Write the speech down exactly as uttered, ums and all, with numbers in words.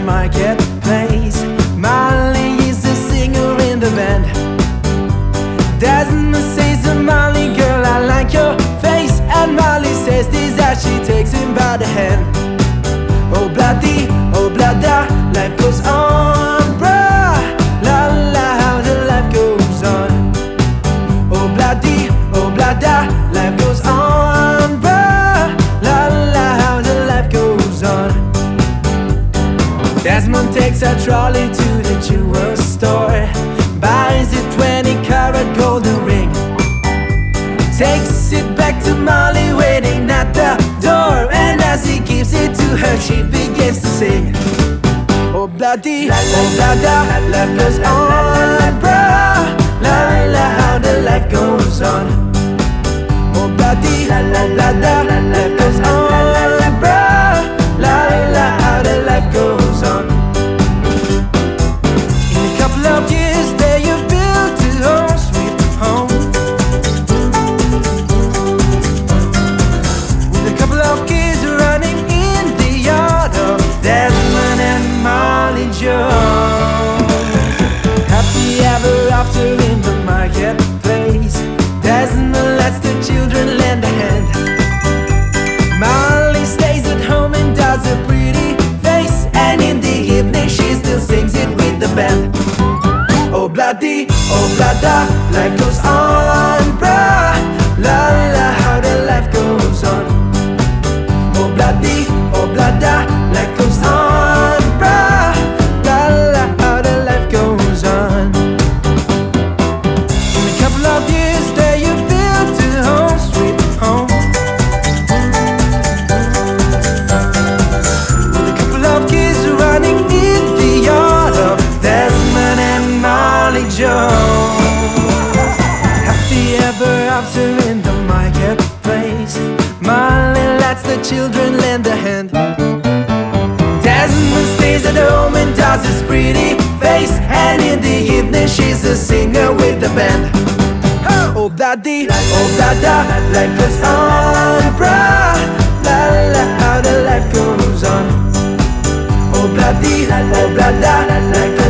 marketplace. Molly is the singer in the band. Desmond says to Molly, girl, I like your face. And Molly says this as she takes him by the hand. Oh bloody, oh blada, life goes on, bruh. La la, how the life goes on. Oh bloody, oh blada, life goes on, bruh. La la, how the life goes on. Desmond takes a trolley to the jewel store, buys a twenty carat golden ring, takes it back to Molly waiting at the door. And as he gives it to her, she begins to sing. Oh bloody, oh blada, life goes on, bruh. La la, how the life goes on. Oh bloody, oh blada, life goes on, bruh. La la, how the life goes on. In a couple of years there you've built a home, sweet home, with a couple of kids running in the yard of Desmond and Molly Jones. Happy ever after in the marketplace. Desmond lets the children lend a hand. Molly stays at home and does a pretty face, and in the evening she still sings it with the band. Oh bloody, oh blada, life goes on, bruh. La la, how the life goes on. Oh bloody, oh blada, life goes on, bruh. La la, how the life goes on. In a couple of years there you built a home, sweet home, with a couple of kids running in the yard of Desmond and Molly Jones. Happy ever after in the marketplace. Molly lets the children lend a hand. Desmond stays at home and does his pretty face, and in the evening she's a singer with the band. Oh bloody, oh blada, life goes on, bruh. La la, how the life goes on. Oh bloody, oh blada, life goes on.